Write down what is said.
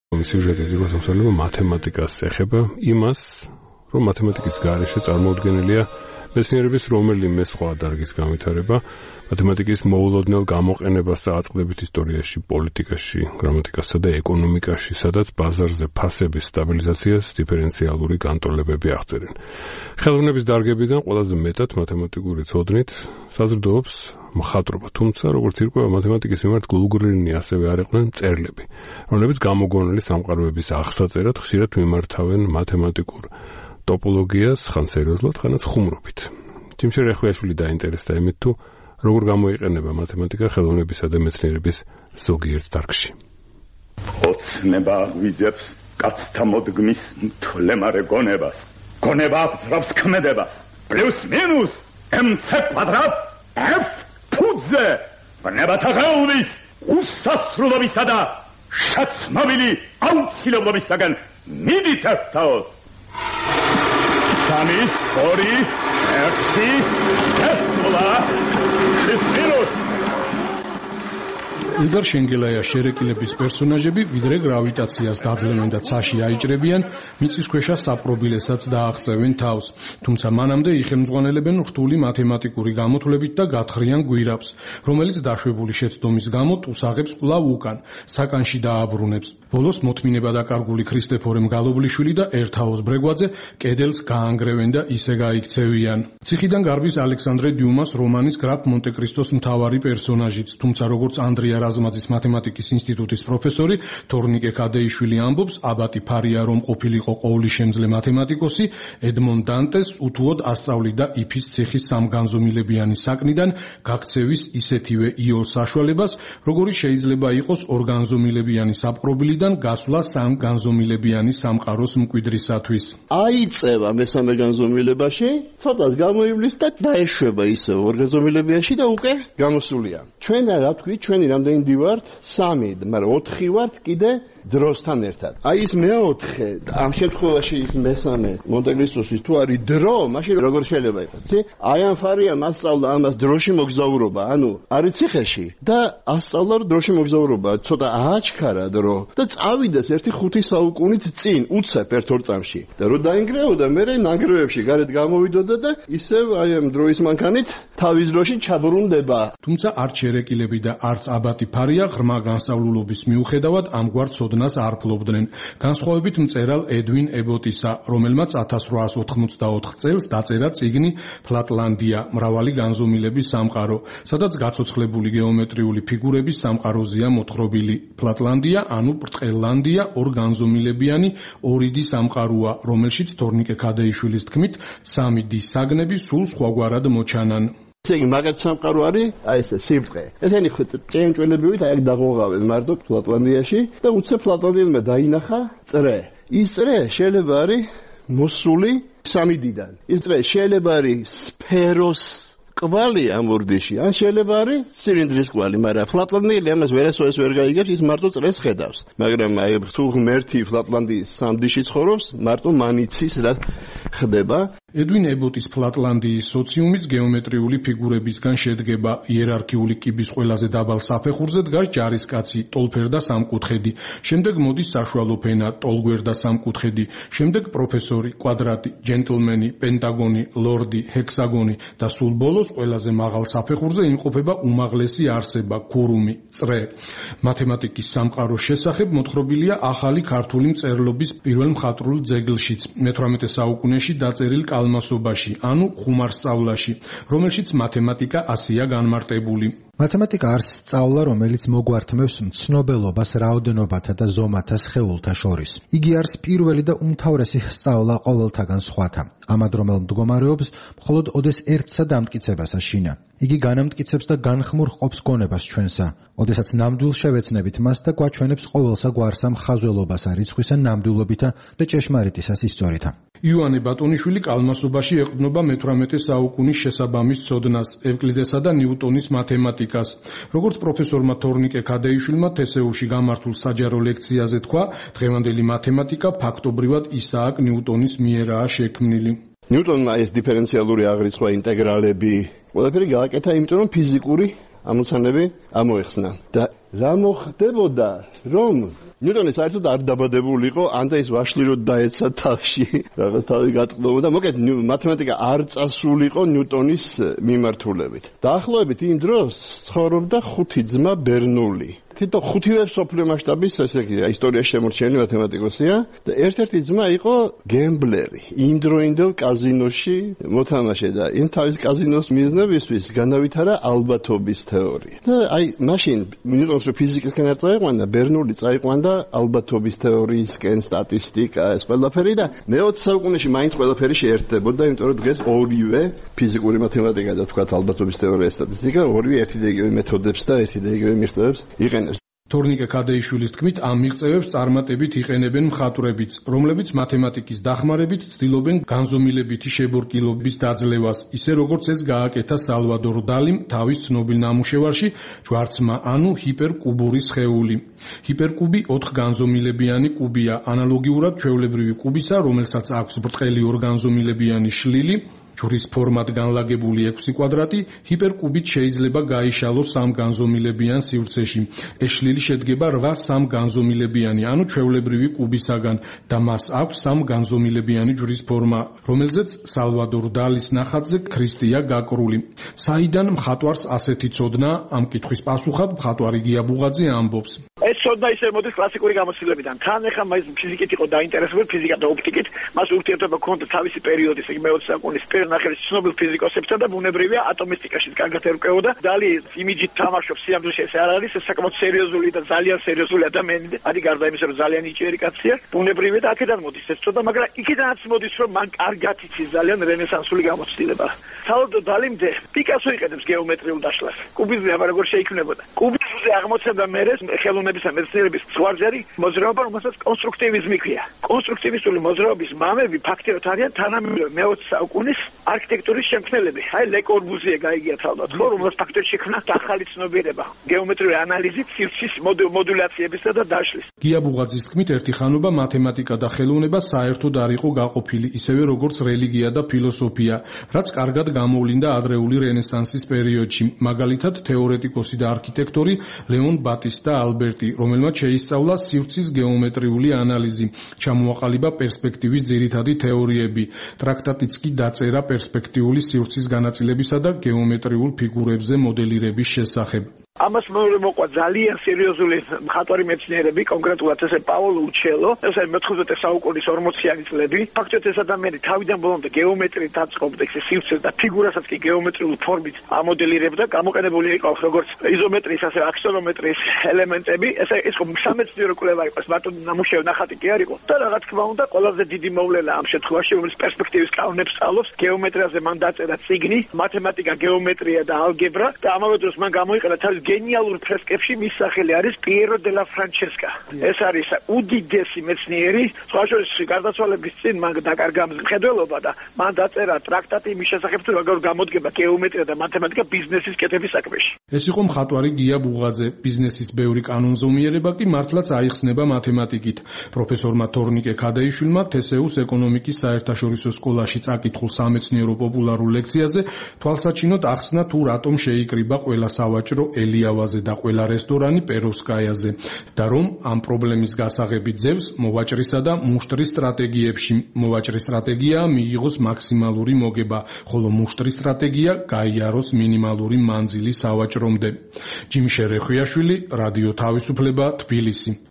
სიუჟეტი თვითონ მათემატიკას ეხება იმას, რომ მათემატიკის გარეშე წარმოუდგენელია მეცნიერების რომელიმე სხვა დარგის განვითარება, მათემატიკის მოულოდნელ გამოყენებას წააწყდებით ისტორიაში, პოლიტიკაში, გრამატიკასა და ეკონომიკაში, სადაც ბაზარზე ფასების სტაბილიზაციას დიფერენციალური განტოლებები აღწერენ. ხელოვნების დარგებიდან ყველაზე მეტად მათემატიკური ცოდნით საზრდოობს მხატვრობა, თუმცა როგორც ირკვევა მათემატიკის მიმართ გულუგრინი ასევე არ იყვნენ მწერლები, რომლებიც გამოგონილი სამყაროების აღსაწერად ხშირად მიმართავენ მათემატიკურ ტოპოლოგიას, ხან სერიოზულად, ხანაც ხუმრობით. ჯიმშე რეხვიაშვილი დაინტერესდა იმით, თუ როგორ გამოიყენება მათემატიკა ხელოვნებისა და მეცნიერების ზოგიერთ დარგში. ოცნება გვიძებს კაცთა მოდგმის მთლემარე გონებას. გონება აღძრავს ქმედებას. პლუს მინუს mc კვადრატ f ფუძე. გონებათა ხელოვნის უსასრულობისა და შეცნობილი აუცილებლობისაგან მიდით ერთაოს. სამი, ორი, ერთი, ერთულა, მინუს. ილდარ შენგელაია შერეკილების პერსონაჟები ვიდრე გრავიტაციას დაძლევენ და ცაში აიჭრებიან, მიწისქვეშა საპყრობილესაც დააღწევენ თავს. თუმცა მანამდე იხელმძღვანელებენ რთული მათემატიკური გამოთვლებით და გათხრიან გვირაბს, რომელიც დაშვებული შეცდომის გამო ტუსაღებს კვლავ უკან, საკანში დააბრუნებს. ბოლოს მოთმინება დაკარგული ქრისტეფორე მგალობლიშვილი და ერთაოს ბრეგვაძე კედელს გაანგრევენ და ისე გაიქცევიან. ციხიდან გარბის ალექსანდრე დიუმას რომანის გრაფ მონტე-კრისტოს მთავარი პერსონაჟიც, თუმცა როგორც ანდრია რაზმაძის მათემატიკის ინსტიტუტის პროფესორი თორნიკე ქადეიშვილი ამბობს, აბატი ფარია რომ ყოფილიყო ყოვლისშემძლე მათემატიკოსი, ედმონ დანტეს უთუოდ ასწავლიდა იფის ციხის სამგანზომილებიანი საკნიდან გაქცევის ისეთივე იოლ საშუალებას, როგორიც შეიძლება იყოს ორგანზომილებიანი საპყრობილიდან გასვლა სამგანზომილებიანი სამყაროს მკვიდრისათვის. აიწევა მესამე განზომილებაში, ცოტას გამოივლის და დაეშვება ისე ორგანზომილებიაში და უკვე გამოსულია. ჩვენ რა თქვი, ჩვენი რამდენი დივართ? 3, მაგრამ 4 ვართ კიდე დროსთან ერთად. აი ის მეოთხე, ამ შემთხვევაში ის მესამე მონტე-კრისტოსის თუ არის დრო, მაშინ როგორ შეიძლება იყოს, ცი? აი ამ ფარიამ ასწავლა ამას დროში მოგზაურობა, ანუ არის ციხეში და ასწავლა დროში მოგზაურობა, ცოტა ააჩქარა დრო და წავიდეს ერთი 5 საუკუნით წინ, უცებ ერთ-ორ წამში. და რო დაინგრეოდა, მე ნანგრევებში გარეთ გამოვიდოდა და ისევ აი ამ დროის მანქანით თავის დროში ჩაბრუნდება. თუმცა არც შერეკილები და არც აბატი ფარია ღრმა განსწავლულობის მიუხედავად ამგვარ ცოდნას არ ფლობდნენ. განსხვავებით მწერალ ედვინ ებოტისა, რომელმაც 1884 წელს დაწერა წიგნი ფლატლანდია, მრავალი განზომილების სამყარო, სადაც გაცოცხლებული გეომეტრიული ფიგურების სამყაროზეა მოთხრობილი. ფლატლანდია, ანუ ბრტყელლანდია, ორგანზომილებიანი ორიდი სამყაროა, რომელშიც თორნიკე ქადეიშვილის თქმით, 3 დის საგნები სულ სხვაგვარად მოჩანან. ესე იგი, მაგათ სამყარო არის, აი ესე სიბრტყე. ესენი ჭიანჭველებივით აი დაღოღავენ მარტო ფლატლანდიაში და უცებ ფლატლანდიელმა დაინახა წრე. ის წრე შეიძლება არის მოსული 3 დიდან. ის წრე შეიძლება არის სფეროს კვალი ამ ურდიში, ან შეიძლება არის ცილინდრის კვალი, მაგრამ ფლატლანდიელი ამას ვერასოდეს ვერ გაიგებს, ის მარტო წრეს ხედავს. მაგრამ აი თუ ღმერთი ფლატლანდიის 3 დიში ცხოვრობს, მარტო მანიცის რა ხდება. ედვინ ებოტის ფლატლანდიის სოციუმიც გეომეტრიული ფიგურებისგან შედგება. იერარქიული კიბის ყველაზე დაბალ საფეხურზე დგას ჯარისკაცი, ტოლფერდა სამკუთხედი, შემდეგ მოდის საშუალო ფენა, ტოლგვერდა სამკუთხედი, შემდეგ პროფესორი, კვადრატი, ჯენტლმენი, პენტაგონი, ლორდი, ჰექსაგონი და სულ ბოლოს ყველაზე მაღალ საფეხურზე იმყოფება უმაღლესი არსება, ქურუმი, წრე. მათემატიკის სამყაროს შესახებ მოთხრობილია ახალი ქართული მწერლობის პირველ მხატვრულ ძეგლშიც, მე-18 საუკუნეში დაწერილ კალმასობაში, ანუ ხუმარსწავლაში, რომელშიც მათემატიკა ასია განმარტებული. მათემატიკა არის სწავლა, რომელიც მოგვართმევს მცნობელობას რაოდენობათა და ზომათა სხეულთა შორის. იგი არის პირველი და უმთავრესი სწავლა ყოველთაგან სხვათა. ამადრომელ მდგომარეობს მხოლოდ ოდეს ერთსა დამტკიცებას აშინა. იგი განამტკიცებს და განხმურ ყოფს გონებას ჩვენსა, ოდესაც ნამდვილ შევეცნებით მას და გვაჩვენებს ყოველსა გვარსა მხაზველობასა, რიცხვისა, ნამდვილობითა და ჭეშმარიტისას ისწორითა. იოანე ბატონიშვილი კალმასობაში ეყრდნობა მე-18 საუკუნის შესაბამის ცოდნას, ევკლიდესა და ნიუტონის მათემატიკას. როგორც პროფესორმა თორნიკე ქადეიშვილმა თესეუში გამართულ საჯარო ლექციაზე თქვა, დღევანდელი მათემატიკა ფაქტობრივად ისააკ ნიუტონის მიერაა შექმნილი. ნიუტონმა ეს დიფერენციალური აღრიცხვა, ინტეგრალები, ყველაფერი გააკეთა, იმიტომ რომ ფიზიკური ამოცანები ამოეხსნა. და რა მოხდებოდა, რომ ნიუტონი საერთოდ არ დაბადებულიყო, ანდა ის ვაშლირო დაეცა თავში, რაღაც თავი გატყდობა და მოკეთ მათემატიკა არ წასულიყო ნიუტონის მიმართულებით. დაახლოებით იმ დროს ცხოვრობდა 5 ძმა ბერნული. თითო 5-ვე სოფლიო მასშტაბის ესე იგი ისტორიაში შემორჩენილი მათემატიკოსია და ერთ-ერთი ძმა იყო გემბლერი. იმდროინდელ კაზინოში მოთამაშე და იმ თავის კაზინოს მიზნებისთვის განავითარა ალბათობის თეორია. და აი მაშინ ნიუტონს რო ფიზიკისკენ არ წაიყვანა, ბერნული წაიყვანდა ალბათობის თეორიისკენ, სტატისტიკა, ეს ყველაფერი და მე-20 საუკუნეში მაინც ყველაფერი შეერთდებოდა, იმიტომ რომ დღეს ორივე ფიზიკური მათემატიკა და თქვათ ალბათობის თეორია, სტატისტიკა, ორივე ერთი და იგივე მეთოდებს და ერთი და იგივე მიღწევებს იყენებს. თორნიკე ქადეიშვილის თქმით, ამ მიღწევებს წარმატებით იყენებენ მხატვრებიც, რომლებიც მათემატიკის დახმარებით ცდილობენ განზომილებითი შებორკილობის დაძლევას, ისე როგორც ეს გააკეთა სალვადორ დალიმ თავის ცნობილ ნამუშევარში ჯვარცმა, ანუ ჰიპერკუბური სხეული. ჰიპერკუბი 4 განზომილებიანი კუბია, ანალოგიურად ჩვეულებრივი კუბისა, რომელსაც აქვს ბრტყელი ორგანზომილებიანი შლილი, ჯვრის ფორმად განლაგებული 6 კვადრატი, ჰიპერკუბით შეიძლება გაიშალოს 3 განზომილებიან სივრცეში. ეს შლილი შედგება 8 სამგანზომილებიანი, ანუ ჩვეულებრივი კუბისაგან და მას აქვს 3 განზომილებიანი ჯვრის ფორმა, რომელზეც სალვადორ დალის ნახატზე ქრისტეა გაკრული. საიდან მხატვარს ასეთი ცოდნა? ამ კითხვის პასუხად მხატვარი გია ბუღაძე ამბობს. ეს ცოდნა ისე მოდის კლასიკური გამოცდილებიდან. თან ახლა მას ფიზიკით იყო დაინტერესებული, ფიზიკა და ოპტიკით, მას ურთიერთობა ჰქონდა თავისი პერიოდის, იგი მე-20 საუკუნის ნახევრის ცნობილ ფიზიკოსებთან და ბუნებრივია ატომისტიკაში კარგად ერკვეოდა. დალი იმიჯით თამაშობს, სიამოვნებაში ეს არ არის, ეს საკმაოდ სერიოზული და ძალიან სერიოზული ადამიანი. არის გარდა იმისა, რომ ძალიან იჭიერი კაცია, ბუნებრივია და აქედან მოდის ეს ცოდნა, მაგრამ იქიდანაც მოდის, რომ მან კარგად იცის ძალიან რენესანსული გამოცდილება. სალვადორ დალიმდე პიკასო იყენებს გეომეტრიულ დაშლას. კუბიზმი აბა როგორ შეიქმნებოდა. კუბიზმზე აღმოცენდა მერე ხელოვნების და მეცნიერების ზღვარგზარი მოძრაობა, რომელსაც კონსტრუქტივიზმი ქვია. კონსტრუქტივისტული მოძრაობის მამები ფაქტიურად არიან თანამედროვე მე-20 საუკუნის არქიტექტურის შემქმნელები. აი ლე კორბუზიე გაიგია თავად, ხო, რომელსაც ფაქტობრივად შექმნა ახალი ცნობიერება გეომეტრიული ანალიზით, სივრცის მოდულაციებისა და დაშლის. გია ბუღაძის თქმით, ერთი ხანობა მათემატიკა და ხელოვნება საერთოდ არ იყო გაყოფილი, ისევე როგორც რელიგია და ფილოსოფია, რაც კარგად გამოვლინდა ადრეული რენესანსის პერიოდში. მაგალითად, თეორეტიკოსი და არქიტექტორი ლეონ ბატისტა ალბერტი, რომელმაც შეისწავლა სივრცის გეომეტრიული ანალიზი, ჩამოაყალიბა პერსპექტივის ძირითადი თეორიები, ტრაქტატიც კი დაწერა პერსპექტიული სივრცის განაწილებისა და გეომეტრიულ ფიგურებზე მოდელირების შესახებ. ამას მოყვა ძალიან სერიოზული მხატვარი მეცნიერები, კონკრეტულად ესე პაოლო უჩელო, ესე მე-19 საუკუნის 40-იანი წლები. ფაქტობრივად ეს ადამიანი თავიდან ბოლომდე გეომეტრიით აწყობდა ეს სივრცეს და ფიგურასაც კი გეომეტრიულ ფორმით ამოდელირებდა. გამოყენებული იყო როგორც იზომეტრიის, ასე აქსონომეტრიის ელემენტები. ეს იყო სამეცნიერო კვლევა იყო, მარტო ნამუშევარი ნახატი კი არ იყო. და რა თქმა უნდა, ყველაზე დიდი მოვლენა ამ შემთხვევაში, რომელიც პერსპექტივის კანონებს სწავლობს, გეომეტრიაზე მან დაწერა წიგნი, მათემატიკა, გეომეტრია და ალგებრა და ამავე დროს მან გამოიყენა თავის გენიალურ ფრესკებში, მის სახელი არის პიერო დე ლა ფრანჩესკა. ეს არის უდიდესი მეცნიერი, სხვა შორის გარდაცვალების წინ მან დაკარგა მხედველობა და მან დაწერა ტრაქტატი იმის შესახებ, თუ როგორ გამოდგება გეომეტრია და მათემატიკა ბიზნესის კეთების საქმეში. ეს იყო მხატვარი გია ბუღაძე. ბიზნესის ბევრი კანონზომიერება კი მართლაც აიხსნება მათემატიკით. პროფესორმა თორნიკე ქადეიშვილმა თესეუს ეკონომიკის საერთაშორისო სკოლაში წაკითხულ სამეცნიერო პოპულარულ ლექციაზე თვალსაჩინოდ ახსნა, თუ რატომ შეიკრიბა ყველა სავაჭრო ელიავაზე და ყველა რესტორანი პეროვსკაიაზე და რომ ამ პრობლემის გასაღები ძევს მოვაჭრისა და მუშტრის სტრატეგიებში. მოვაჭრის სტრატეგია მიიღოს მაქსიმალური მოგება, ხოლო მუშტრის სტრატეგია გაიაროს მინიმალური მანძილი სავაჭრომდე. ჯიმი შერეხვიაშვილი, რადიო თავისუფლება, თბილისი.